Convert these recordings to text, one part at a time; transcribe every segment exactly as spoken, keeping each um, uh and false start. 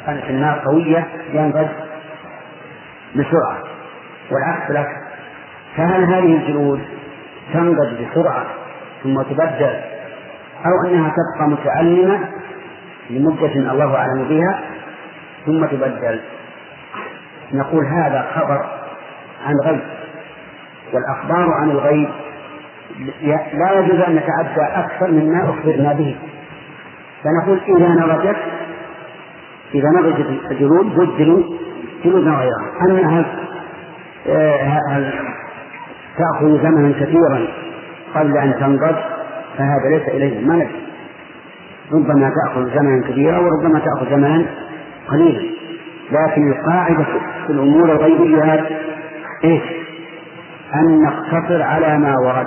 كانت النار قوية ينضج بسرعة، والعكس لك. فهل هذه الجلود تنضج بسرعة ثم تبدل، أو أنها تبقى متعلمة لمدة الله أعلم بها ثم تبدل؟ نقول هذا خبر عن غيب، والأخبار عن الغيب لا يجوز أن نتعدى أكثر مما أخبرنا به. فنقول إذا نضجت إذا نضجت الجلود بدلوا جلودا غيرها. أنها هل تأخذ زمنا كثيرا قبل أن تنضج فهذا ليس إليه ما ندري، ربما تأخذ زمنا كثيرا وربما تأخذ زمنا قليلا. لكن القاعدة في الأمور الغيبية إيش؟ أن نقتصر على ما ورد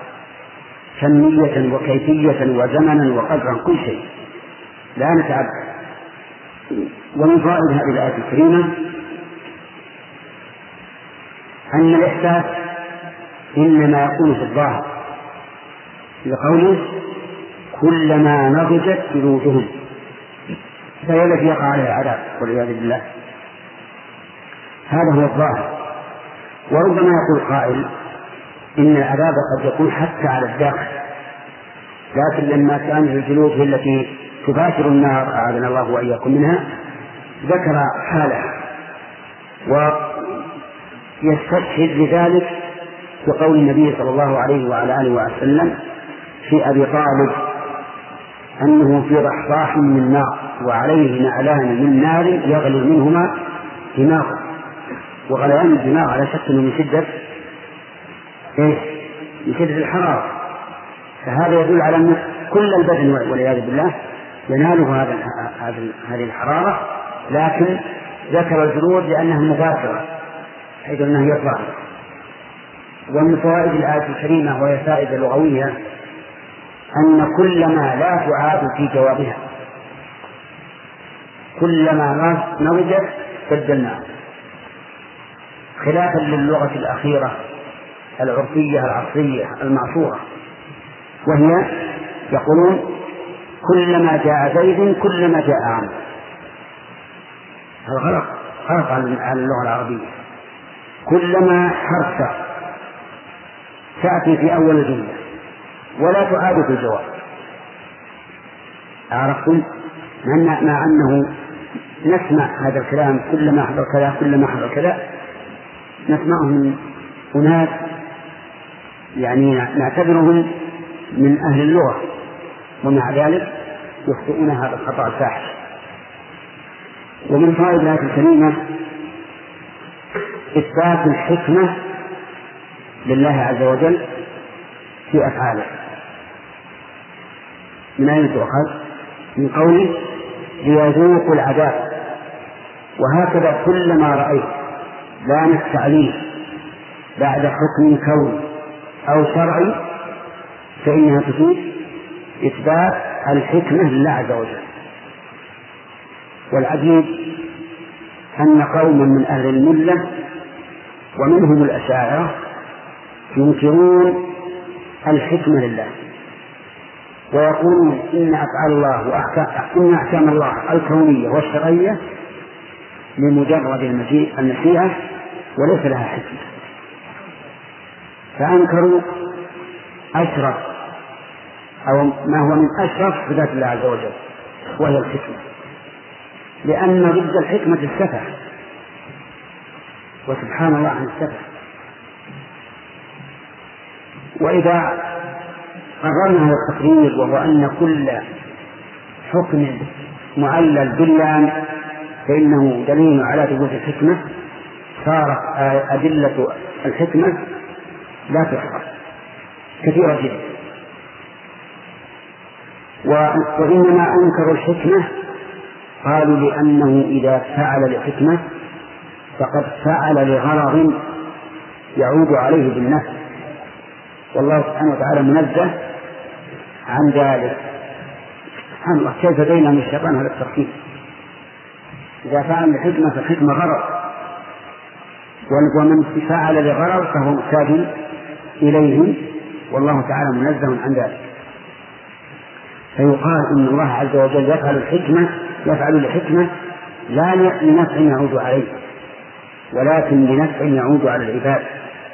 كمية وكيفية وزمنا وقدرا كل شيء، لا نتعب. ومن فوائد هذه الآية الكريمة أن الإحساس إنما يكون في الظاهر، لقوله كلما نضجت جلودهم فهي التي يقع عليها العذاب والعياذ بالله. هذا هو الظاهر. وربما يقول قائل إن العذاب قد يكون حتى على الداخل، لكن لما كانت الجلود هي التي تباشر النار أعاذنا الله وإياكم منها ذكر حالها، ويستشهد لذلك بقول النبي صلى الله عليه وعلى آله وسلم في أبي طالب أنه في رحراح من نار وعليه نعلان من نار يغلي منهما دماغه، وغليان الدماغ على شك من شدة إيه؟ من شدة الحرارة. فهذا يدل على أن كل البدن والعياذ بالله يناله هذا هذه الحرارة، لكن ذكر الجلود لأنها مباشرة حيث أنها يطلع. ومن فوائد الآية الكريمة وهي فائدة لغوية أن كلما لا تعاد في جوابها، كلما نضجت بدلناها، خلافا للغة الأخيرة العرفية العصرية المعصورة، وهي يقولون كلما جاء زيد كلما جاء عمرو. هذا غلط، غلط على اللغة العربية. كلما حرف تأتي في أول الجملة ولا تعاد في الجواب. عرفتم؟ مع أنه نسمع هذا الكلام كلما حضر كذا كلما حضر كذا، نسمعه من أناس يعني نعتبرهم من أهل اللغة، ومع ذلك يخطئون هذا الخطأ الفاحش. ومن فوائد الآية الكريمة إثبات الحكمة لله عز وجل في أفعاله. من أين تؤخذ؟ من قوله ليذوقوا العذاب. وهكذا كلما رأيت لام التعليل بعد حكم كوني أو شرعي فإنها تفيد إثبات الحكمة لله عز وجل. والعجيب أن قوما من أهل الملة ومنهم الأشاعرة ينكرون الحكمة لله، ويقولون إن أفعال الله وإن أحكام الله الكونية والشرعية لمجرد المشيئة وليس لها حكمة. فأنكروا أشرف أو ما هو من أشرف صفات الله عز وجل وهي الحكمة، لأن ضد الحكمة السفه، وسبحان الله عن السفه. وإذا قررنا هذا التقرير وهو أن كل حكم معلل باللام فإنه دليل على ثبوت الحكمة، صارت أدلة الحكمة لا تحصى كثيرة جدا. وإنما أنكروا الحكمة قالوا لأنه إذا فعل لحكمة فقد فعل لغرض يعود عليه بالنفس، والله سبحانه وتعالى منزه عن ذلك. سبحان الله، كيف بين من الشيطان هذا التركيب؟ إذا فعل لحكمة فالحكمة غرض، ومن فعل لغرض فهو محتاج إليه، والله تعالى منزه عن ذلك. فيقال إن الله عز وجل يفعل الحكمة يفعل الحكمة لا لنفع يعود عليه ولكن لنفع يعود على العباد،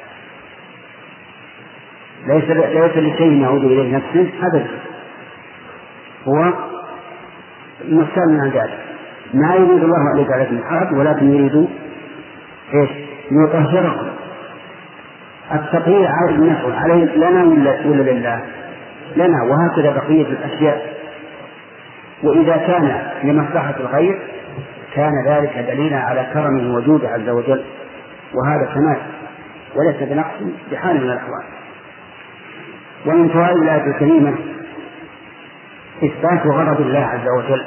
ليس ليس لشيء يعود إليه نفسه أبدا، هو مستغنى من ذلك. ما يريد الله أن يجعل من حرج ولكن يريد إيش؟ يطهركم. التطهير عائد النفع عليه لنا ولا لله؟ لنا، وهكذا بقية الأشياء. وإذا كان لمصلحة الغير كان ذلك دليلا على كرمه وجوده عز وجل، وهذا كمال وليس بنقص بحال من الأحوال. ومن فوائد الآية الكريمة إثبات غضب الله عز وجل.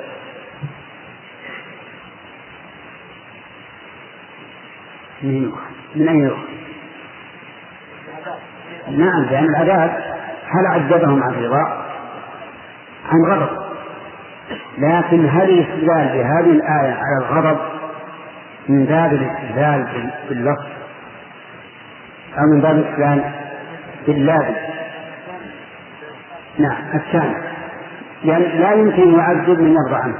من أين يؤخذ؟ نعم، لأن العذاب هل عذبهم عن رضا؟ عن غضب، لكن هل الاستدلال بهذه الآية على الغضب من باب الاستدلال باللفظ أو من باب الاستدلال باللازم؟ نعم الثاني، يعني لا يمكن يعذب من يرضى عنه.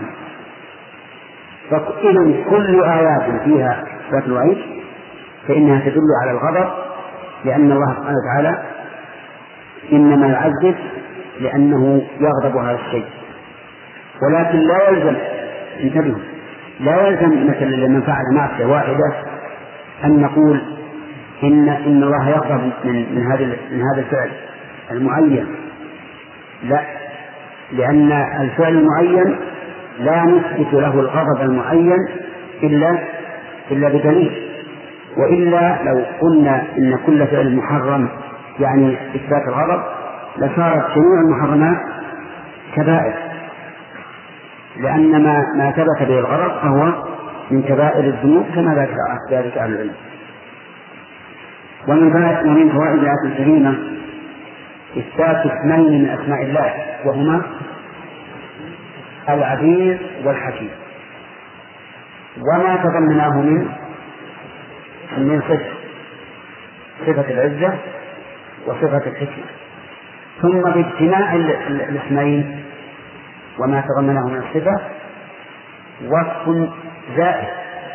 فإذا كل آيات فيها إثبات الوعيد فإنها تدل على الغضب، لأن الله سبحانه وتعالى إنما يعذب لأنه يغضب هذا الشيء. ولكن لا يلزم، انتبهوا، لا يلزم مثلا لمن فعل معصية واحدة أن نقول إن إن الله يغضب من من هذا من هذا الفعل المعين. لا، لأن الفعل المعين لا نثبت له الغضب المعين إلا إلا بدليل. وإلا لو قلنا إن كل فعل محرم يعني إثبات الغضب لصارت جميع المحرمات كبائر، لأن ما ما ثبت به الغضب فهو من كبائر الذنوب كما ذكر ذلك أهل العلم. ومن فوائد الآية الكريمة إثبات اسمين من أسماء الله وهما العزيز والحكيم، وما تضمناه من من صفة صفة العزة وصفة الحكمة، ثم باجتماع الاسمين وما تضمناه من الصفة وصف زائد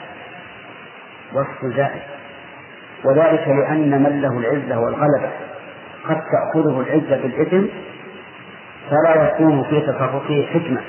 وصف زائد وذلك لأن من له العزة والغلبة قد تأخذه العزة بالإثم فلا يكون في تصرفه حكمة،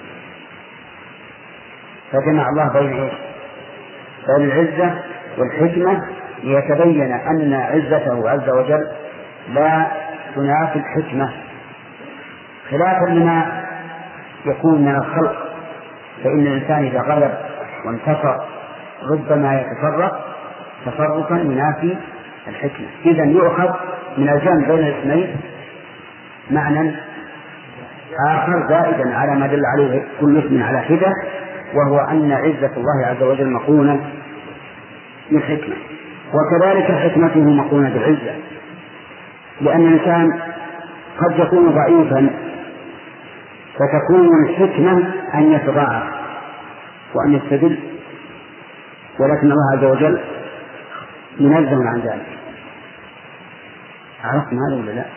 فجمع الله بين إيش؟ بين العزة والحكمة ليتبين أن عزته عز وجل لا تنافي الحكمة، خلافا لما يكون من الخلق، فإن الإنسان إذا غلب وانتصر ربما يتصرف تصرفا ينافي الحكمة. إذن يؤخذ من الجمع بين الاثنين معنى آخر زائدا على ما دل عليه كل اسم على حدة، وهو أن عزة الله عز وجل مقرونة بالحكمة، وكذلك حكمته مقرونة بالعزة، لأن الإنسان قد يكون ضعيفا فتكون الحكمة أن يتضاعف وأن يستدل، ولكن الله عز وجل منزه عن ذلك. عرفتم هذا ولا لا؟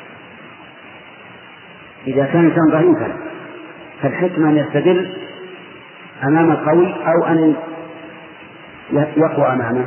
إذا كان الإنسان ضعيفا فالحكمة أن يستدل أمام القوي أو أن يقوى أمامه.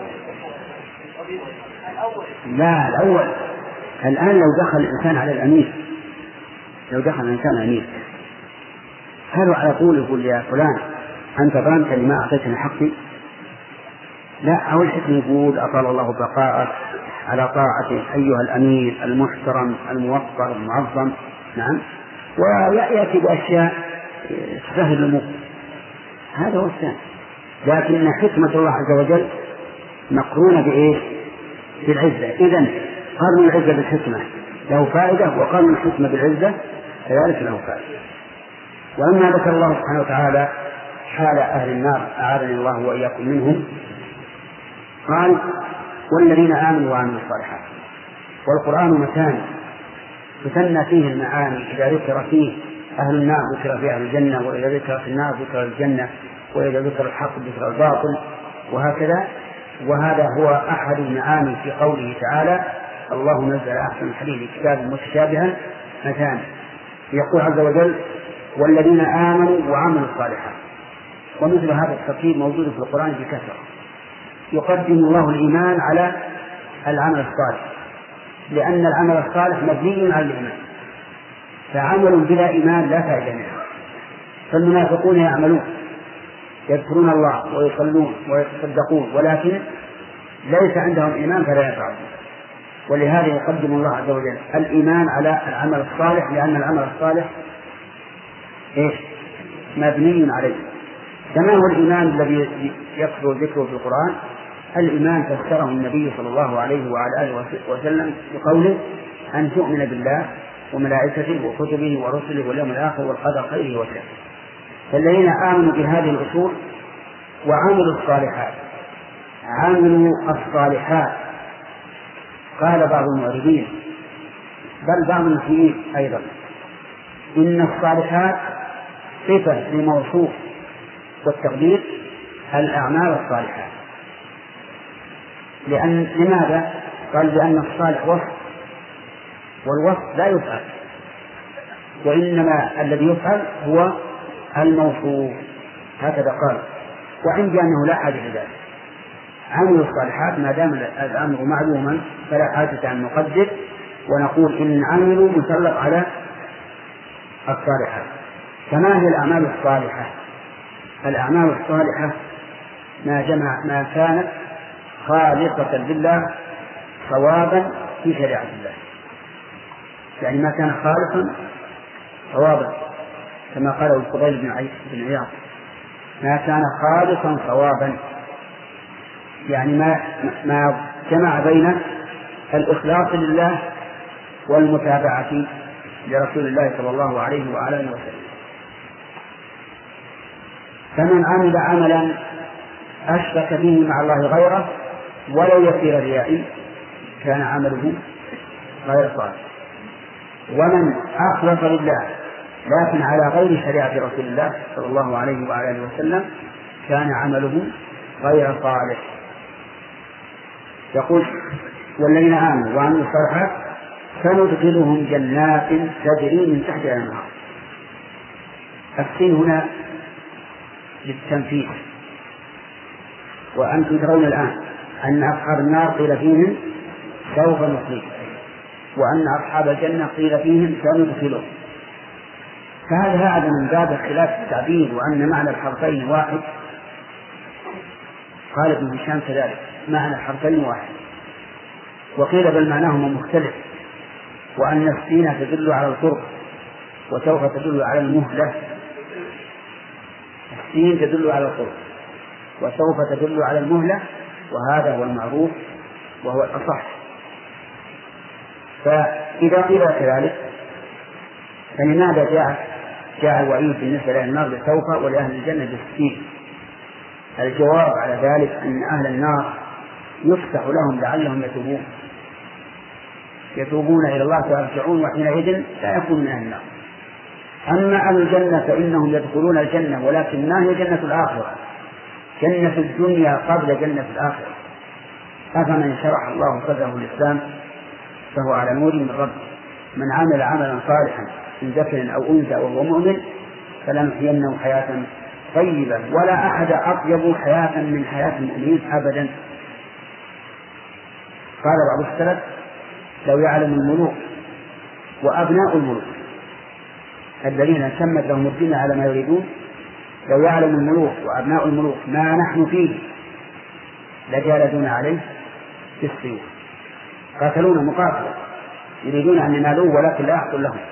لا، الأول. الآن لو دخل الإنسان على الأمير لو دخل الإنسان على الأمير هل على طول يقول يا فلان أنت ظلمتني ما أعطيتني حقي؟ لا، أول حكم يقول أطال الله بقاءك على طاعته أيها الأمير المحترم الموقر المعظم. نعم، ويأتي بأشياء تسهل الأمور، هذا هو الثاني. لكن حكمة الله عز وجل مقرونة بإيش؟ بالعزة. إذن قرن العزة بالحكمة له فائدة، وقرن الحكمة بالعزة كذلك له فائدة. وأما ذكر الله سبحانه وتعالى حال أهل النار أعاذني الله وإياكم منهم، قال والذين آمنوا وعملوا الصالحات. والقرآن مكان تثنى فيه المعاني، إذا ذكر فيه أهل النار ذكر فيه أهل الجنة، وإذا ذكر في النار ذكر الجنة، وإذا ذكر الحق ذكر الباطل، وهكذا. وهذا هو أحد المعاني في قوله تعالى الله نزل أحسن الحديث كتابا متشابها مثاني. يقول عز وجل والذين آمنوا وعملوا الصالحات، ومثل هذا الترتيب موجود في القرآن بكثرة. يقدم الله الإيمان على العمل الصالح، لأن العمل الصالح مبني على الإيمان، فعمل بلا إيمان لا فائدة منه. فالمنافقون يعملون يذكرون الله ويصلون ويتصدقون ولكن ليس عندهم إيمان فلا ينفعهم، ولهذا يقدم الله عز وجل الإيمان على العمل الصالح، لأن العمل الصالح إيش؟ مبني عليه. كما هو الإيمان الذي يكثر ذكره في القرآن، الإيمان فسره النبي صلى الله عليه وعلى آله وسلم بقوله أن تؤمن بالله وملائكته وكتبه ورسله واليوم الآخر والقدر خيره وشره. فالذين آمنوا بهذه الأصول وعملوا الصالحات عملوا الصالحات قال بعض المعربين بل بعض المسلمين أيضا إن الصالحات صفة لموصوف، والتقدير الأعمال الصالحات. لأن لماذا؟ قال لأن الصالح وصف، والوصف لا يفعل، وإنما الذي يفعل هو الموصوف، هكذا قال. وعندي أنه لا حاجة لذلك، عملوا الصالحات ما دام الأمر معلوما فلا حاجة أن نقدر ونقول إن عملوا مسلط على الصالحات. كما هي الأعمال الصالحة؟ الأعمال الصالحة ما جمع ما كانت خالصة لله صوابا في شريعة الله، يعني ما كان خالصا صوابا كما قاله الفضيل بن عياض، ما كان خالصا صوابا يعني ما ما جمع بين الإخلاص لله والمتابعة لرسول الله صلى الله عليه وعلى آله وسلم. فمن عمل عملا أشرك به مع الله غيره ولو يسير رياء كان عمله غير صالح. ومن أخلص لله لكن على غير شريعة رسول الله صلى الله عليه وعلى آله وسلم كان عمله غير صالح. يقول والذين آمنوا وعملوا الصالحات سندخلهم جنات تجري من تحتها الأنهار. السين هنا للتنفيذ، وأنتم ترون الآن أن أصحاب النار قيل فيهم سوف نصليهم، وأن أصحاب الجنة قيل فيهم سندخلهم. فهذا هذا من باب اختلاف التعبير، وأن معنى الحرفين واحد. قال ابن هشام كذلك معنى الحرفين واحد، وقيل بل معناهما مختلف، وأن السين تدل على القرب وسوف تدل على المهلة. السين تدل على القرب وسوف تدل على المهلة، وهذا هو المعروف وهو الأصح. فإذا قيل كذلك فلماذا جاء جاء الوعيد بالنسبة لأهل النار بسوف ولأهل الجنة بالسين؟ الجواب على ذلك أن أهل النار يفتح لهم لعلهم يتوبون يتوبون إلى الله ويرجعون، وحينئذ لا يكون من أهل النار. أما أهل الجنة فإنهم يدخلون الجنة، ولكن ما هي جنة الآخرة؟ جنة الدنيا قبل جنة الآخرة. أفمن شرح الله صدره الإسلام فهو على نور من ربه، من عمل عملا صالحا من ذكر أو أنثى وهو مؤمن فلنحيينه حياة طيبة، ولا أحد أطيب حياة من حياة المؤمنين أبدا. قال بعض السلف لو يعلم الملوك وأبناء الملوك الذين سمت لهم الدنيا على ما يريدون، لو يعلم الملوك وأبناء الملوك ما نحن فيه لجالدون عليه في السيوف، قاتلون مقاتلة يريدون أن ينالوه ولكن لا يحصل لهم.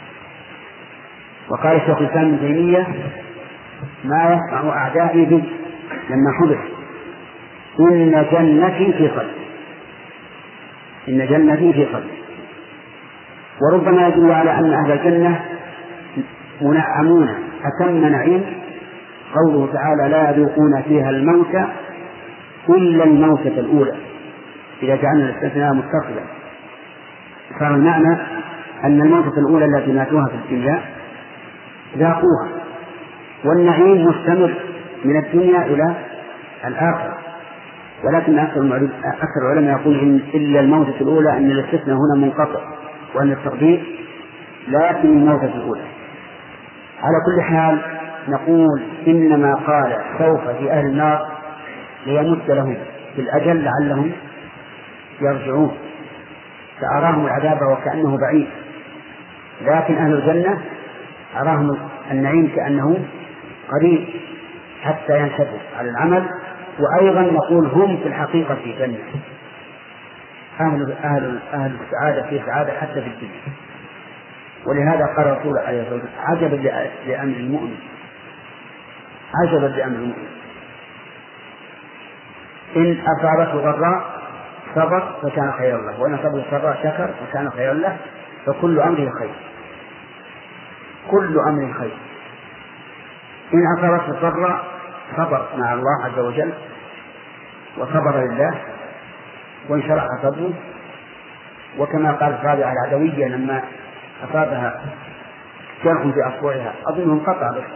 وقال الشيخ الإسلام ابن تيمية ما يصنع أعدائي بي لما حدث إن جنتي في قلبي، إن جنتي في قلبي. وربما يدل على أن أهل الجنة منعمون أتم نعيم قوله تعالى لا يذوقون فيها الموت إلا الموتة الأولى، إذا جعلنا الاستثناء متصلا صار المعنى أن الموتة الأولى التي ماتوها في الدنيا ذاقوها، والنعيم مستمر من الدنيا إلى الآخرة. ولكن أكثر العلماء يقول إن إلا الموتة الأولى أن الاستثناء هنا منقطع، وأن التقدير لكن الموتة الأولى. على كل حال نقول إنما قال سوف في أهل النار ليمد لهم في الأجل لعلهم يرجعون، فأراهم العذاب وكأنه بعيد، لكن أهل الجنة أراهم النعيم كأنه قريب حتى ينشدوا على العمل. وأيضا نقول هم في الحقيقة في جنة، أهل, أهل, أهل السعادة في سعادة حتى في الدنيا. ولهذا قال الرسول عليه الصلاة والسلام عجبا لأمر المؤمن، عجبا لأمر المؤمن، إن أصابته ضراء صبر فكان خيرا له، وإن أصابته سراء شكر فكان خيرا له، فكل أمره خير، كل أمر خير. إن أصابته ضراء صبر مع الله عز وجل وصبر لله وانشرح صدره، وكما قال الرابعة العدوية لما أصابها جرح في أصبعها أظنه انقطع بس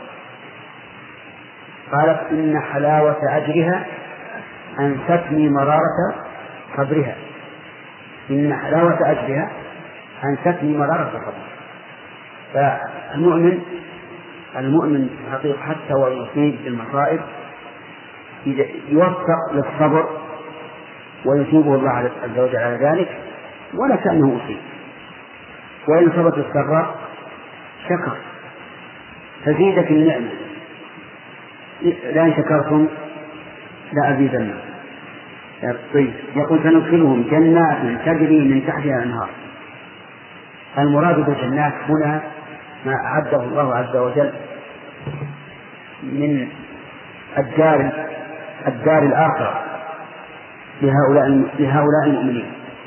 قالت إن حلاوة أجرها أنستني مرارة صبرها، إن حلاوة أجرها أنستني مرارة صبرها. فالمؤمن المؤمن حقيقة حتى ويصيب بالمصائب يوفق للصبر ويثيبه الله عز وجل على ذلك ولا كأنه أصيب. وإن صبت السراء شكر فزيدت النعمة، لأن شكرتم لأزيدنكم. طيب يقول سندخلهم جنات تجري من تحتها الأنهار. المراد بالجنات هنا ما أعده الله عز وجل من الدار الدار الآخرة لهؤلاء لهؤلاء المؤمنين.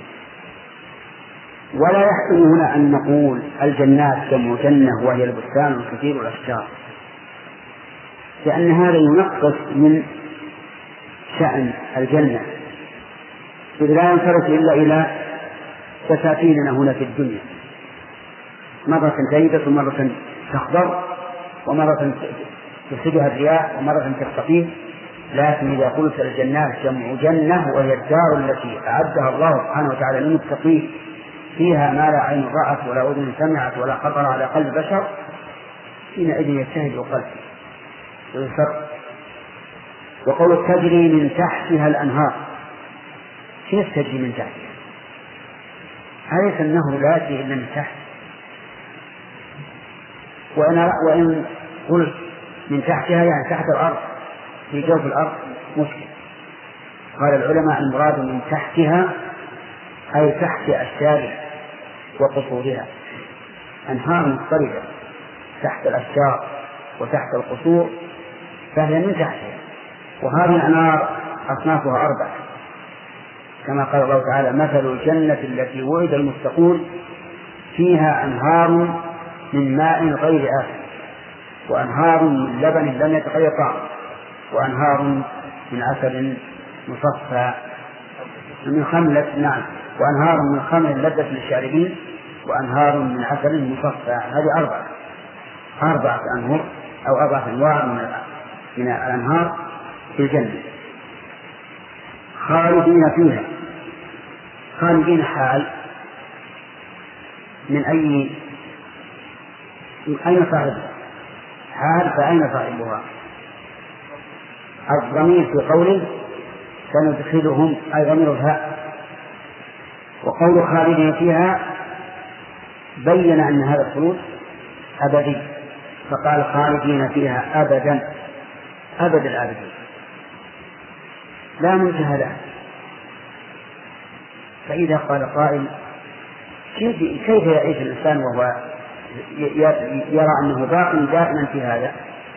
ولا يحسن هنا أن نقول الجنات جمع جنة وهي البستان الكثير والأشجار، لأن هذا ينقص من شأن الجنة، إذ لا ينصرف إلا إلى بساتيننا هنا في الدنيا، مرة تجد ومرة تخضر ومرة تصيبها الرياح ومرة تستقيم. لكن إذا قلت الجنات جمع جنة وهي الدار التي أعدها الله سبحانه وتعالى للمتقين فيها ما لا عين رأت ولا أذن سمعت ولا خطر على قلب بشر، حينئذ يجتهد قلبه ويسر. وقول تجري من تحتها الأنهار، كيف تجري من تحتها؟ أليس النهر لا يجري إلا من تحت؟ وأنا وإن قلت من تحتها يعني تحت الأرض في جوف الأرض مشكل. قال العلماء المراد من تحتها أي تحت أشجارها وقصورها، أنهار مضطربة تحت الأشجار وتحت القصور فهي من تحتها. وهذه الأنهار أصنافها أربعة كما قال الله تعالى مثل الجنة التي وعد المتقون فيها أنهار من ماء غير آسن وأنهار من لبن لم يتغير طعمه وأنهار من عسل مصفى من خملة نعم وأنهار من خمر لذة للشاربين وأنهار من عسل مصفى. هذه أربعة أربعة أنهار أو أربعة أنواع من الأنهار في الجنة خالدين فيها. خالدين حال من أي من أين صاحبها؟ حال فأين صاحبها؟ الضمير في قوله سندخلهم أي ضمير الهاء. وقول خالدين فيها بين أن هذا الخلود أبدي فقال خالدين فيها أبدا أبد الآبدين لا منتهى له. فإذا قال قائل كيف, كيف يعيش الإنسان وهو يرى أنه باق دائما في هذا؟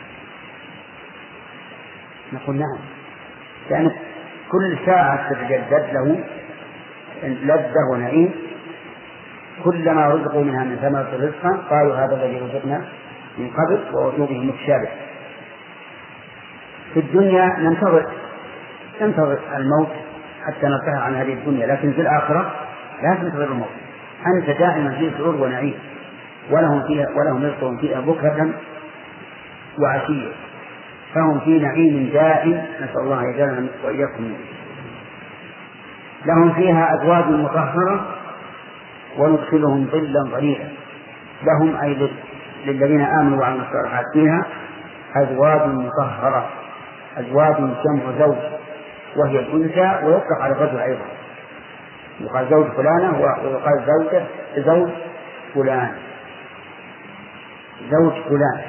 نقول نعم، لأن كل ساعة تتجدد له لذة ونعيم، كلما رزقوا منها من ثمرة رزقا قالوا هذا الذي رزقنا من قبل ووجوده متشابه. في الدنيا ننتظر ننتظر الموت حتى نرتاح عن هذه الدنيا، لكن في الآخرة لا تنتظر الموت، أنت دائما في سرور ونعيم ولهم فيها ولهم رزقهم فيها بكرة وعشية، فهم في نعيم دائم نسأل الله يجعلنا وإياكم. لهم فيها أزواج مطهرة وندخلهم ظلا ظليلا. لهم أي للذين آمنوا وعملوا الصالحات فيها أزواج مطهرة. أزواج جمع زوج وهي الأنثى، ويطلق على الرجل أيضا، يقال زوج فلانة ويقال زوجة زوج فلان زوج فلان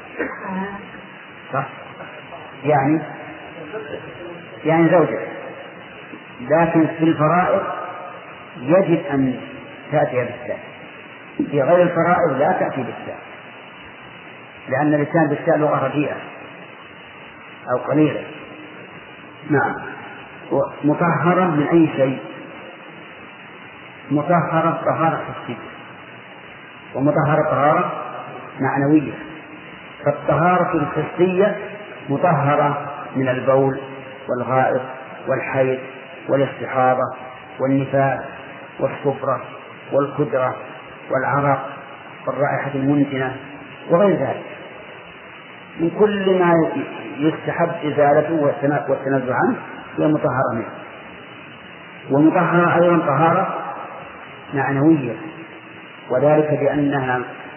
صح؟ يعني يعني زوجة. لكن في الفرائض يجب أن تأتي بالتاء، في غير الفرائض لا تأتي بالتاء، لأن اللسان بالتاء لغة رديئة أو قليلة. نعم. مطهرة من أي شيء؟ مطهرة طهارة حسية، ومطهرة طهارة معنوية. فالطهارة الحسية مطهرة من البول والغائط والحيض والاستحاضة والنفاس والصفرة والكدرة والعرق والرائحة المنتنة وغير ذلك، من كل ما يستحب إزالته والتنزه عنه هي مطهرة منه. ومطهرة أيضا طهارة معنوية، وذلك بأنها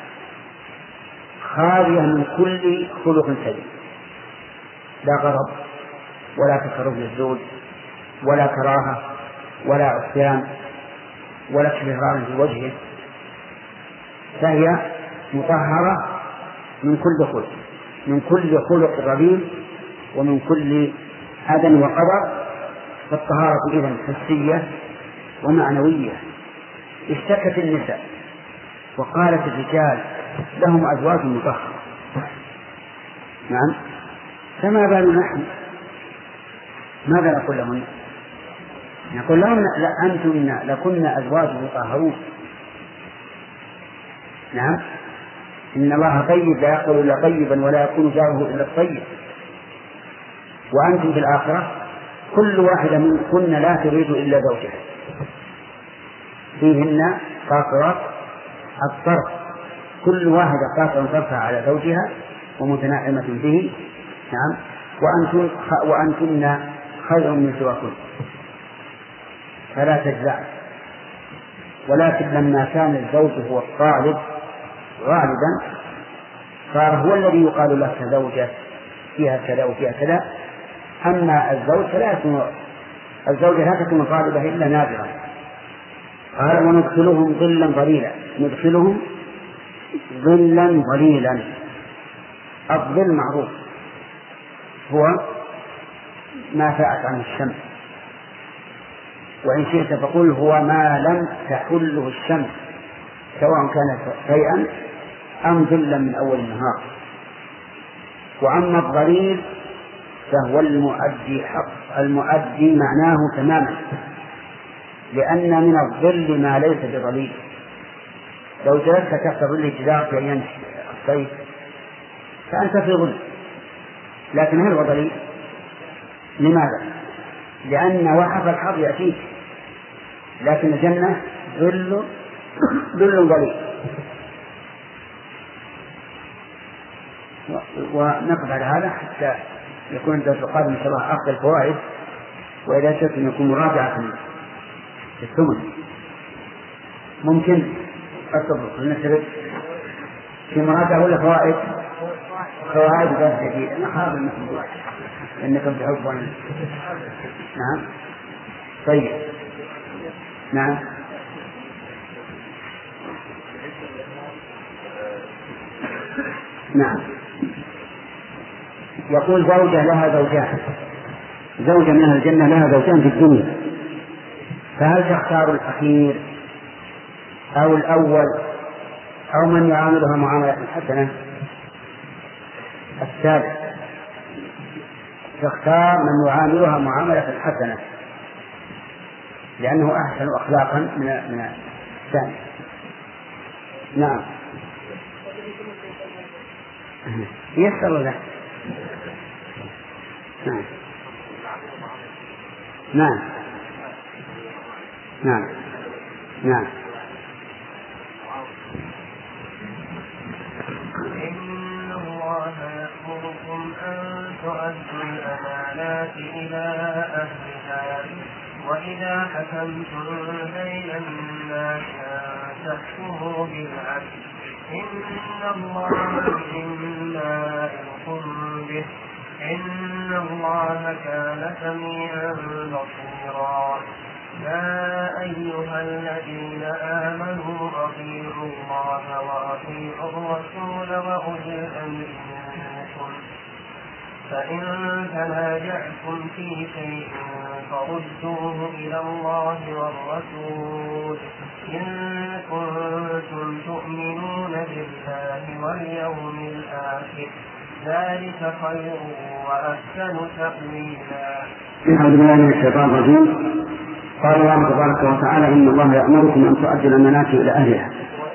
خالية من كل خلق سيء، لا غضب ولا تسرب للزوج ولا كراهة ولا عصيان ولا اشتهار في وجهه، فهي مطهرة من كل خلق، من كل خلق رذيل ومن كل أذى وقدر. فالطهارة إذن حسية ومعنوية. اشتكت النساء وقالت الرجال لهم أزواج مطهرة، نعم، فما بال نحن؟ ماذا نقول لهن؟ نقول لهم أنتم لكن أزواج مطهرون. نعم، إن الله طيب لا يقبل إلا طيبا ولا يكون جاره إلا الطيب. وأنتم في الآخرة كل واحدة منكن لا تريد إلا زوجها، فيهن قاصرات الطرف، كل واحدة قاصرة طرفها على زوجها ومتناعمة به. نعم. وأنتم وأنتن خير من سواكن فلا تجزع. ولكن لما كان الزوج هو الطالب غالبا صار هو الذي يقال له كزوجة فيها كذا وفيها كذا. أما الزوج فلا يكون، الزوجة لا تكون طالبة إلا نادرا. قال وندخلهم ظلا ظليلا، ندخلهم ظلا ظليلا. الظل معروف هو ما فاءت عنه الشمس، وإن شئت فقل هو ما لم تحله الشمس سواء كان شيئا أم ظلا من أول النهار. وأما الظليل فهو المؤدي حق المؤدي معناه تماما، لأن من الظل ما ليس بظليل. لو جلست تحت ظل جدار في أيام الصيف فأنت في ظل، لكن هل هو ظليل؟ لماذا؟ لأن وحف الحر يأتيك، لكن الجنة ظل ظل ظليل. ونقف على هذا حتى يكون الدرس القادم إن شاء الله أخذ الفوائد، وإذا شئت أن يكون مراجعة في الثمن ممكن أصبر لنشرب في مراجعة ولا فوائد؟ فوائد درس جديد. أنا خاف المسؤول إنكم تحبون. نعم. طيب. نعم. نعم. يقول زوجة لها زوجان، زوجة من أهل الجنة لها زوجان في الدنيا، فهل تختار الأخير أو الأول أو من يعاملها معاملة حسنة؟ الثالث، تختار من يعاملها معاملة حسنة لأنه أحسن أخلاقا من من الثاني. نعم. يسر له. نعم. نعم. نعم. نعم. إن الله يأمركم أن تؤدوا الأمانات إلى أهلها وإذا حكمتم بين الناس أن تحكموا بالعدل إن الله إنا إلكم به إن الله كان سميعا بصيرا. يا أيها الذين آمنوا أطيعوا الله وأطيعوا الرسول وأولي الأمر منكم فإن تنازعتم في شيء فردوه إلى الله والرسول إن كنتم تؤمنون بالله واليوم الآخر ذلك خير وأحسن تأويلا. أعوذ بالله من الشيطان الرجيم. قال الله تبارك وتعالى إن الله يأمركم أن تؤدوا الأمانات إلى أهلها.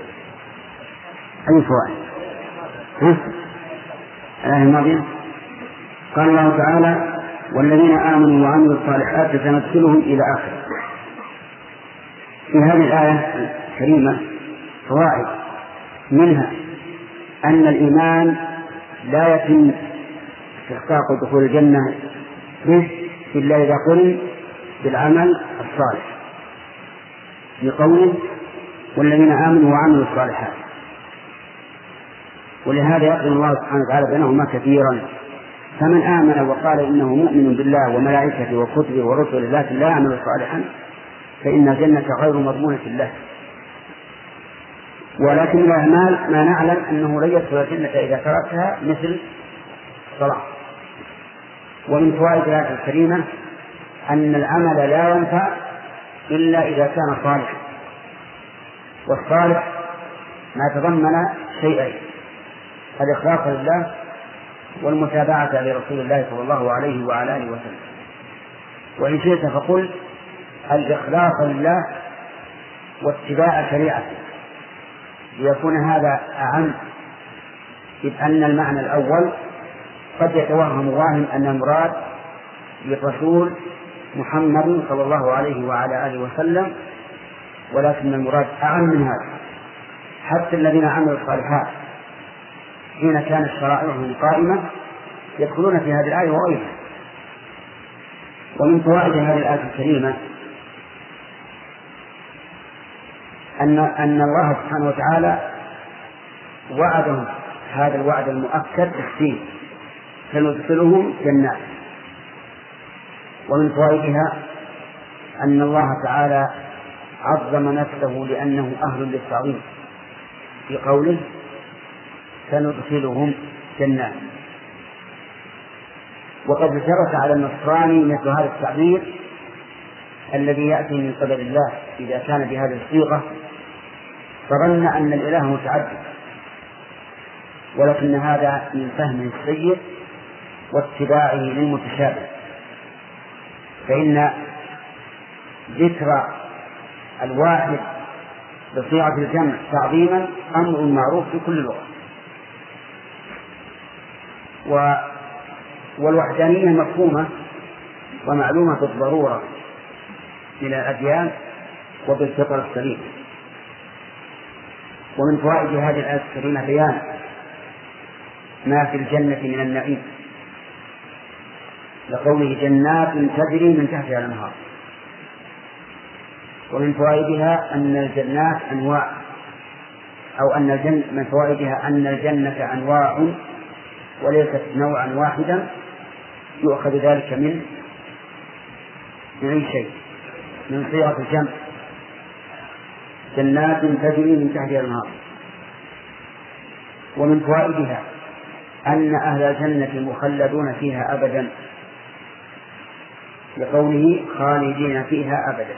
أي فوائد؟ ها؟ الآية الماضية قال الله تعالى والذين آمنوا وعملوا الصالحات سندخلهم إلى آخره. في هذه الآية الكريمة فوائد، منها أن الإيمان لا يتم استحقاق دخول الجنة به إلا إذا قرن بالعمل الصالح، بقوله والذين آمنوا وعملوا الصالحات. ولهذا يقول الله سبحانه وتعالى بينهما كثيرا. فمن آمن وقال إنه مؤمن بالله وملائكته وكتبه ورسله لكن لا يعمل صالحا فإن الجنة غير مضمونة له. ولكن الأعمال ما نعلم أنه لن يدخل الجنة إذا تركها مثل الصلاة. ومن فوائد الآية الكريمة أن العمل لا ينفع إلا إذا كان صالحا، والصالح ما تضمن شيئين: الإخلاص لله والمتابعة لرسول الله صلى الله عليه وعلى آله وسلم. وإن شئت فقل الإخلاص لله واتباع شريعته، ليكون هذا أعم، إذ أن المعنى الأول قد يتوهم واهم أن المراد بالرسول محمد صلى الله عليه وعلى آله وسلم، ولكن المراد أعم من هذا. حتى الذين عملوا الصالحات حين كانت شرائعهم قائمة يدخلون في هذه الآية وغيرها. ومن فوائد هذه الآية الكريمة أن أن الله سبحانه وتعالى وعدهم هذا الوعد المؤكد بالدين سندخلهم جنات. ومن فوائدها أن الله تعالى عظم نفسه لأنه أهل للتعظيم في قوله سندخلهم جنات. وقد ثبت على النصراني مثل هذا التعبير الذي يأتي من قبل الله إذا كان بهذه الصيغة، فظن أن الإله متعدد، ولكن هذا من فهم السيء واتباعه للمتشابه. فإن ذكر الواحد بصيغة الجمع تعظيما أمر معروف في كل لغة. و والوحدانية مفهومة ومعلومة بالضرورة من الأديان وبالفطرة السليمة. ومن فوائد هذه الآية الكريمة بيان ما في الجنة من النعيم، لقوله جنات تجري من تحتها الأنهار. ومن فوائدها أن الجنات أنواع، أو أن الجنة من فوائدها أن الجنة أنواع وليست نوعا واحدا، يؤخذ ذلك من من أي شيء، من صيغة الجمع جنات تجري من تحتها الأنهار. ومن فوائدها أن أهل الجنة مخلدون فيها أبدا، لقوله خالدين فيها أبدا.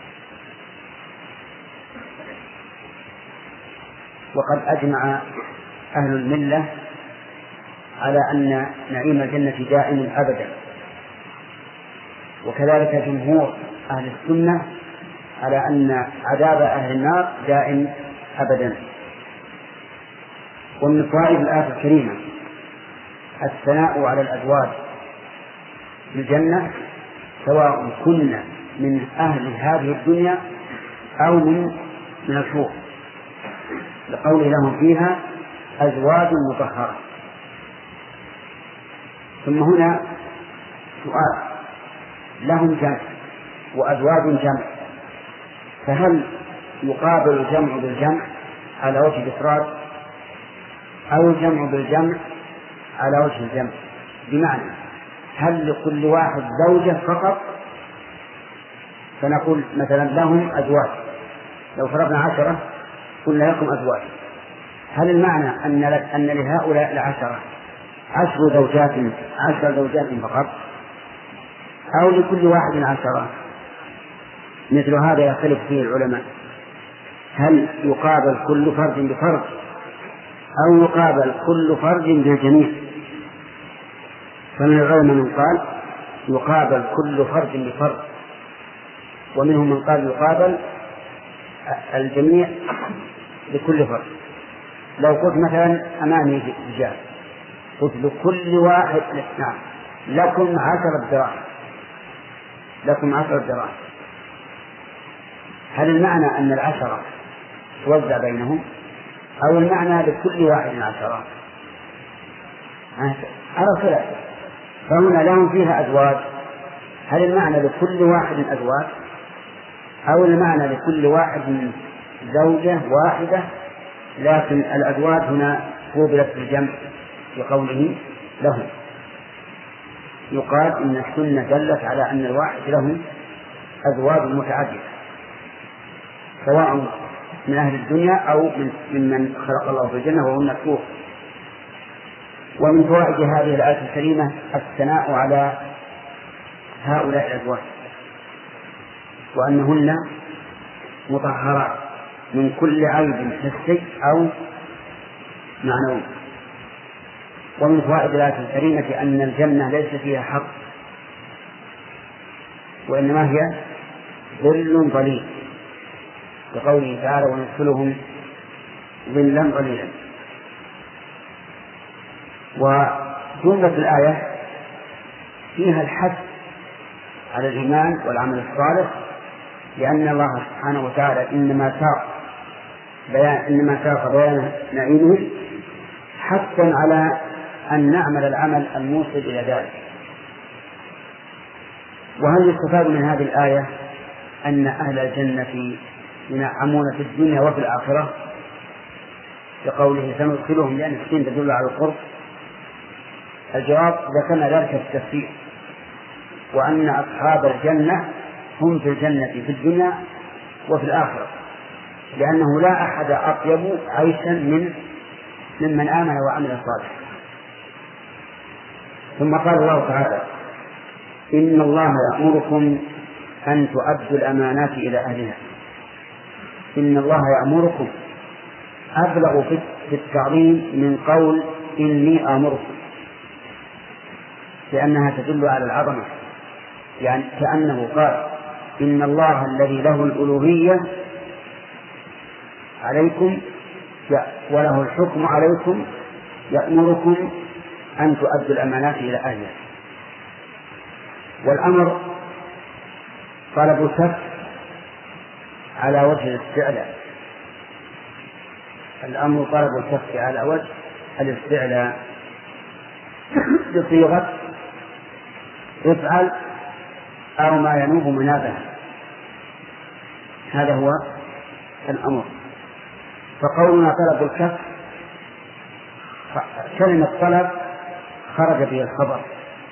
وقد أجمع أهل الملة على أن نعيم الجنة دائم أبدا، وكذلك جمهور أهل السنة على أن عذاب أهل النار دائم أبدا. ومن فوائد الآية الكريمة الثناء على الأزواج في الجنة، سواء كنا من أهل هذه الدنيا أو من من الحور، لقوله لهم فيها أزواج مطهرة. ثم هنا سؤال: لهم جمع وأزواج جمع، فهل يقابل الجمع بالجمع على وجه الإفراد أو الجمع بالجمع على وجه الجمع، بمعنى هل لكل واحد زوجة فقط؟ فنقول مثلا لهم أزواج، لو فرضنا عشرة قلنا لكم أزواج، هل المعنى أن أن لهؤلاء العشرة عشر زوجات عشر زوجات فقط، أو لكل واحد عشرة؟ مثل هذا يختلف فيه العلماء، هل يقابل كل فرد بفرد أو يقابل كل فرد بالجميع؟ فمن العلماء من قال يقابل كل فرد بفرد، ومنهم من قال يقابل الجميع لكل فرد. لو قلت مثلا أمامي رجال قلت لكل واحد نعم لكم عشرة دراهم لكم عشرة دراهم، هل المعنى أن العشرة توزع بينهم أو المعنى لكل واحد عشرة؟ أرى ثلاثة، فهنا لهم فيها أزواج، هل المعنى لكل واحد أزواج أو المعنى لكل واحد زوجة واحدة؟ لكن الأزواج هنا قوبلت بالجمع بقوله لهم. يقال إن السنة دلت على أن الواحد له أزواج متعددة سواء من أهل الدنيا أو من ممن خلق الله في الجنة وهن الحور. ومن فوائد هذه الآية الكريمة الثناء على هؤلاء الأزواج وأنهن مطهرات من كل عيب حسي أو معنوي. ومن فوائد الآية الكريمة أن الجنة ليس فيها حق وإنما هي ظل ظليل، بقوله تعالى وندخلهم ظلا ظليلا. وجملة الآية فيها الحث على الإيمان والعمل الصالح، لأن الله سبحانه وتعالى إنما ساق بيان إنما ساق بيان نعيمه حثا على أن نعمل العمل الموصل إلى ذلك. وهل يستفاد من هذه الآية أن أهل الجنة ينعمون في الدنيا وفي الآخرة بقوله سندخلهم، لأن السين تدل على القرب؟ الجواب ذكرنا ذلك في التفسير، وأن أصحاب الجنة هم في الجنة في الدنيا وفي الآخرة، لأنه لا أحد أطيب عيشا من ممن آمن وعمل صالحا. ثم قال الله تعالى إن الله يأمركم أن تؤدوا الأمانات إلى أهلها. إن الله يأمركم أبلغ في التعظيم من قول إني آمركم، لأنها تدل على العظمة، يعني كأنه قال إن الله الذي له الألوهية عليكم وله الحكم عليكم يأمركم أن تؤدوا الأمانات إلى أهلها. والأمر طلب الكف على وجه الاستعلاء، الأمر طلب الكف على وجه الاستعلاء بصيغة افعل أو ما ينوب منابه، هذا هو الأمر. فقولنا طلب الكف كلمة طلب خرج به الخبر،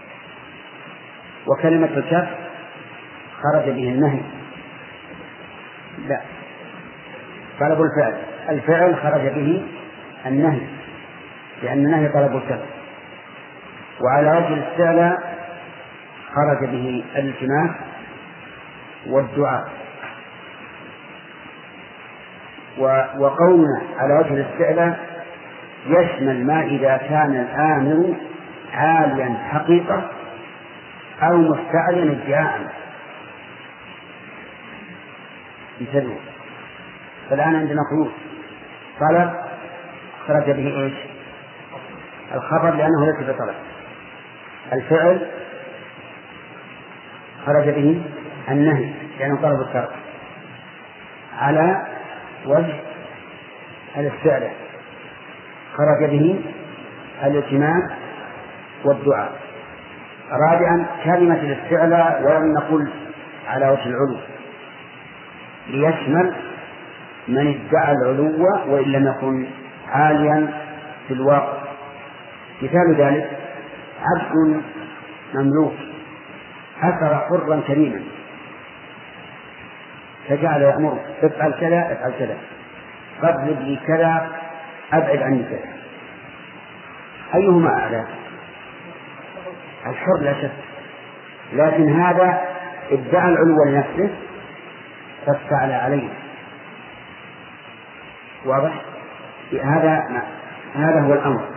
وكلمة الكف خرج به النهي. لا، طلب الفعل الفعل خرج به النهي، لأن النهي طلب الكف. وعلى وجه الاستعلاء خرج به الالتماس والدعاء. وقولنا على وجه الاستعلاء يشمل ما إذا كان الآمر عاليا حقيقة أو مستعليا ادعاء. انتبهوا، فالآن عندنا قيود. طلب خرج به ايش؟ الخبر لأنه ليس بطلب. الفعل خرج به النهي لأنه طلب الترك. على وجه الاستعلاء خرج به الالتماس والدعاء. رابعا كلمة الاستعلاء ولم نقل على وجه العلو، ليشمل من ادعى العلو وإن لم يكن عاليا في الواقع. مثال ذلك عبد مملوك أسر حرا كريما فجعل يأمره افعل كذا افعل كذا، قرب لي كذا، أبعد عني كذا، أيهما أعلى؟ الحر لا شك، لكن هذا ادعى العلو لنفسه فاستعلى عليه. واضح؟ هذا هذا هو الأمر.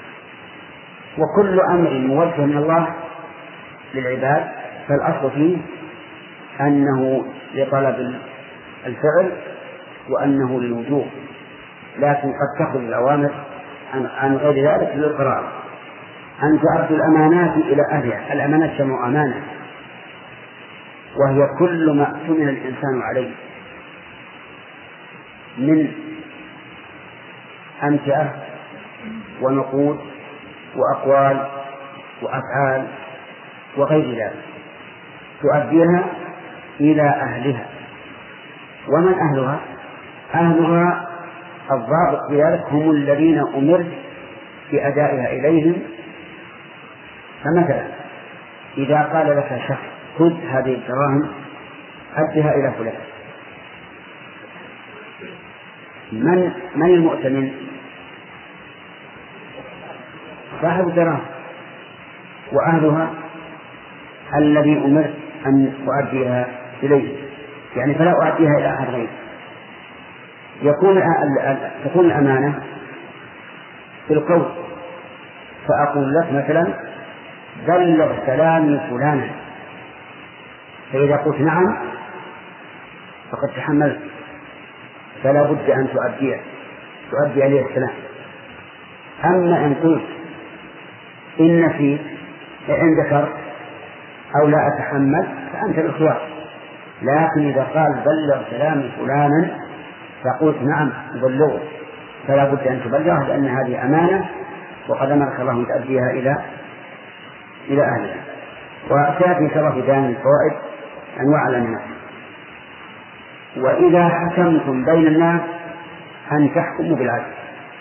وكل أمر موجه من الله للعباد فالأصل فيه أنه لطلب الفعل وأنه للوجوب، لكن قد تخرج الأوامر عن غير ذلك للقرار. أن تؤدوا الأمانات إلى أهلها. الأمانات جمع أمانة، وهي كل ما اؤتمن الإنسان عليه من أمتعة ونقود وأقوال وأفعال وغير ذلك، تؤديها إلى أهلها. ومن أهلها؟ أهلها الضابط بذلك هم الذين أمرت بأدائها إليهم. فمثلا إذا قال لك شخص خذ هذه الدراهم أدها إلى فلان، من من المؤتمن؟ صاحب الدراهم. وأهلها الذي أمرت أن أؤديها إليه، يعني فلا أؤديها إلى أحد غيره. يكون تكون الأمانة في القول، فأقول لك مثلا بلغ سلامي فلانا، فإذا قلت نعم فقد تحملت، فلا بد أن تؤديه تؤدي عليه السلام. أما إن قلت إن نسيت إن ذكرت أو لا أتحمل فأنت الإخوان. لكن إذا قال بلغ سلامي فلانا فقلت نعم أبلغه، فلا بد أن تبلغه، لأن هذه أمانة وقد أمرك الله أن تؤديها إلى إلى أهلها. وسيأتي إن شاء الله في بيان الفوائد أنواع الأمانات. وإذا حكمتم بين الناس أن تحكموا بالعدل.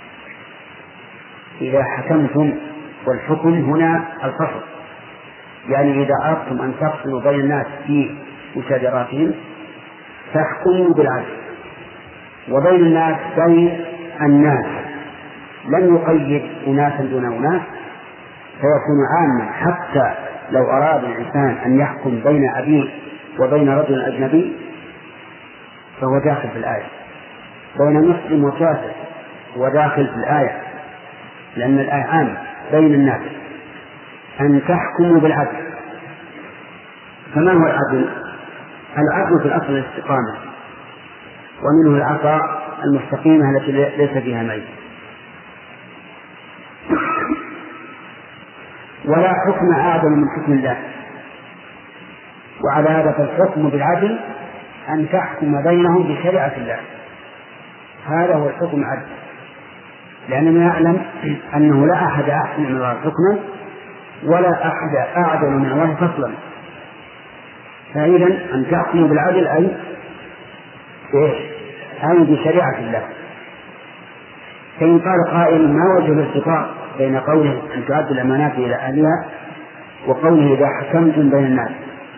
إذا حكمتم، والحكم هنا الفصل، يعني إذا أردتم أن تفصلوا بين الناس في مشاجراتهم فاحكموا بالعدل. وبين الناس بين الناس، لم يقيد أناسا دون أناس، فيكون عاما. حتى لو أراد الإنسان أن يحكم بين أبيه وبين رجل أجنبي فهو داخل في الآية، بين مسلم وكافر هو داخل في الآية، لأن الآية عامة بين الناس أن تحكموا بالعدل. فما هو العدل؟ العدل في الأصل الاستقامة، ومنه العطاء المستقيمة التي ليس فيها ميل. ولا حكم أعظم من حكم الله. وعلى هذا فالحكم بالعدل أن تحكم بينهم بشريعة الله، هذا هو الحكم العدل، لأننا نعلم أنه لا أحد أحسن من الله حكما ولا أحد أعدل من الله فصلا. فإذا أن تحكموا بالعدل أي أي بشريعة الله. فإن قال قائل ما وجه الارتباط بين قوله أن تؤدوا الأمانات إلى أهلها وقوله إذا حكمتم بين الناس؟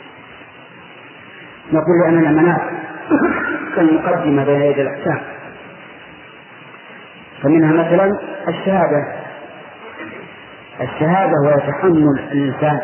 نقول لأن الأمانات كالمقدمة بين يدي الأحكام، فمنها مثلا الشهادة. الشهادة هو يتحمل الإنسان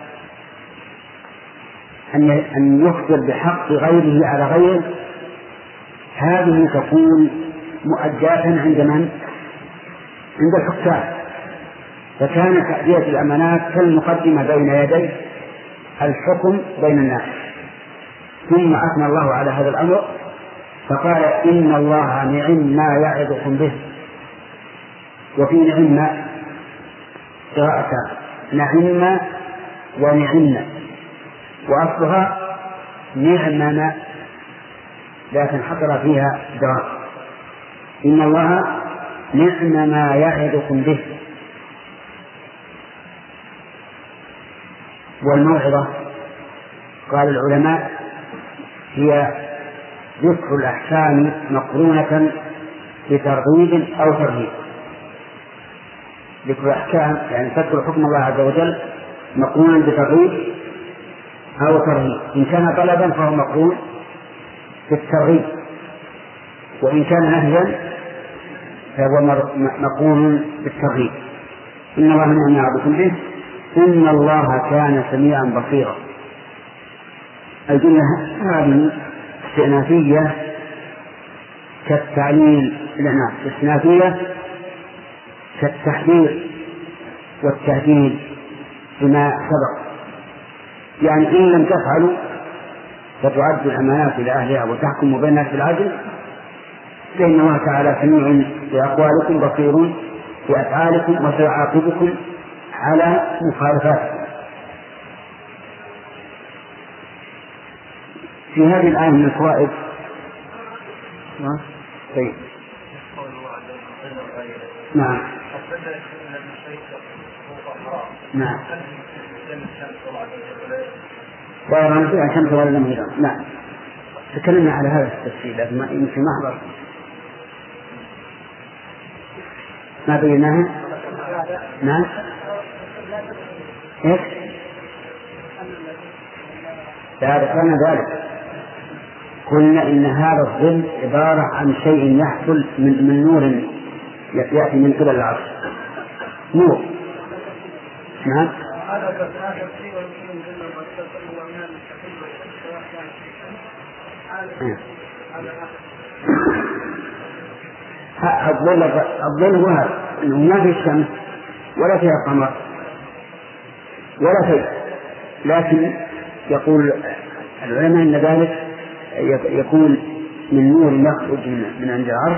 أن يخبر بحق غيره على غيره، هذه تكون مؤداة عند من؟ عند الحكام. فكان تأدية الأمانات كالمقدمة بين يدي الحكم بين الناس. ثم أثنى الله على هذا الأمر فقال إن الله نعم ما يعظكم به. وفي نعم قراءة نعم ونعم، وأصلها نعمنا لكن حصل فيها دراء. إن الله نعم ما يعظكم به. والموعظة قال العلماء هي ذكر الأحكام مقرونة بترغيب أو ترهيب. ذكر أحكام يعني تذكر حكم الله عز وجل مقرونا بترغيب أو ترهيب. إن كان طلبا فهو مقرون بالترغيب، وإن كان نهيا فهو مقرون بالترغيب. إن الله من أن يعبدكم به إن الله كان سميعا بصيرا. الجملة هذه استئنافية كالتعليل، لا استئنافية كالتحذير والتهديد بما سبق، يعني إن لم تفعلوا فتعد الأمانات إلى أهلها وتحكم بين الناس بالعدل، فإن الله تعالى سميع بأقوالكم بصير بأفعالكم وسيعاقبكم على مخالفاتكم. في هذه الآية من الفوائد طيب. نعم نعم طبعا فيها شمس ولا لم. نعم تكلمنا على هذا التفصيل لكن ما يمشي محضر ما بيناها. نعم ايش ذكرنا ذلك، قلنا إن هذا الظل عبارة عن شيء يحصل من, من نور يأتي من قبل العرش، نور. نعم الظل الظل هو هذا، إنه ما في الشمس ولا فيها قمر ولا شيء، لكن يقول العلماء أن ذلك يكون من نور يخرج من عند العرش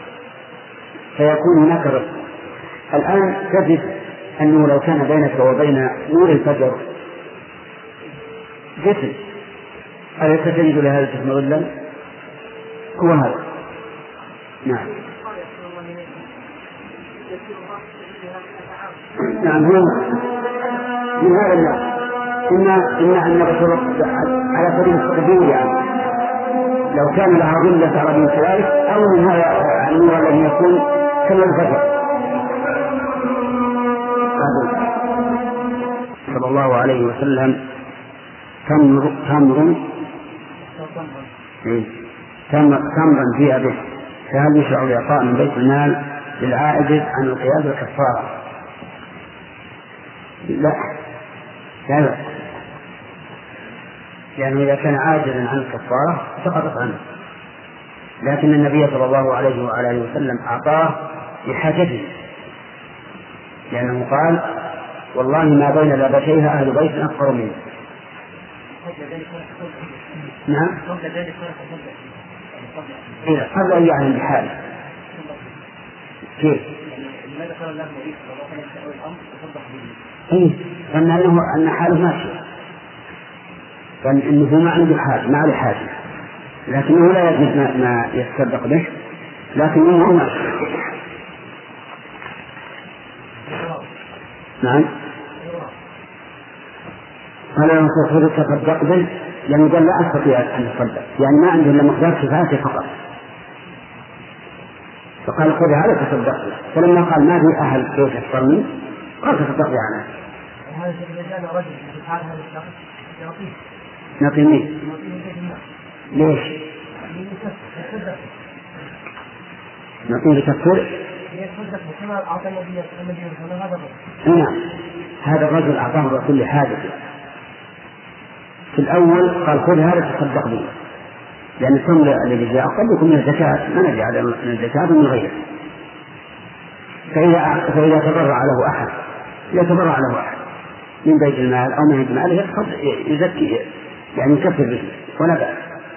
فيكون هناك رزق. الآن تجد أنه لو كان بينك وبين نور الفجر جسد، ألا تجد لهذا الجسم ظلا؟ هو هذا. نعم نعم هو من هذا النوع. إما إما أن الرسول على سبيل التقدير، يعني لو كان لها ظل تعرض من خلاله، أو من هذا النور الذي يكون كما الفجر. صلى الله عليه وسلم تمر تمر تمرا في أبيه، فهل يشرع الإعطاء من بيت المال للعائد عن القيام بالكفارة؟ لا لا، يعني إذا كان عاجزا عن الكفارة سقطت عنه، لكن النبي صلى الله عليه وعلى وسلم أعطاه لحاجته، لأنه قال والله ما بين لابتيها أهل بيت أكثر منه. نعم إذا قبل أن يعلم بحاله كيف؟ إيه لأن أنه أن حاله ماشية، فإنه ما عنده حاجة ما له حاجة، لكنه لا يجب ما يتصدق به، لكنه هو ماشي. نعم قال لهم خذ تصدق به، يعني قال لا أستطيع أن أتصدق، يعني ما عنده إلا مقدار كفاية فقط، فقال خذ هذا تصدق به. فلما قال ما في أهل كيف يحصلني قال تصدق به عنه. نعطي مين؟ ليش؟ نعطيه لتكفر؟ نعم هذا الرجل أعطاه الرسول لحاجته. في الأول قال خذ هذا تصدق به، لأن الثمر الذي جاء قد يكون من الزكاة، ما ندري على من الزكاة من غيره. فإذا فإذا تبرع له أحد إذا تبرع له أحد من بيت المال أو من المال يأخذ يزكي يعني يكفر به ولا بأس.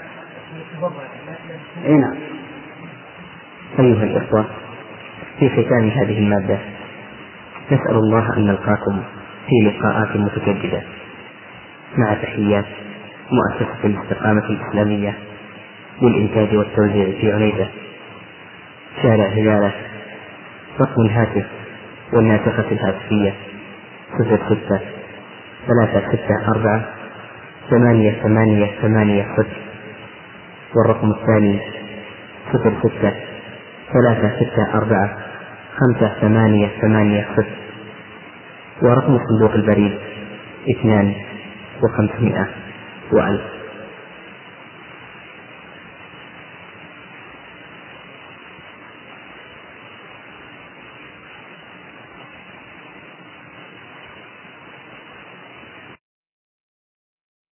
أي نعم. أيها الإخوة، في ختام هذه المادة نسأل الله أن نلقاكم في لقاءات متجددة، مع تحيات مؤسسة الاستقامة الإسلامية للإنتاج والتوزيع في عنيزة، شارع هلالة، رقم الهاتف والناطقة الهاتفية صفر ستة ثلاثة ستة أربعة ثمانية ثمانية ثمانية صفر، والرقم الثاني صفر ستة ثلاثة ستة أربعة خمسة ثمانية ثمانية صفر، ورقم صندوق البريد اثنان وخمسمائة وألف.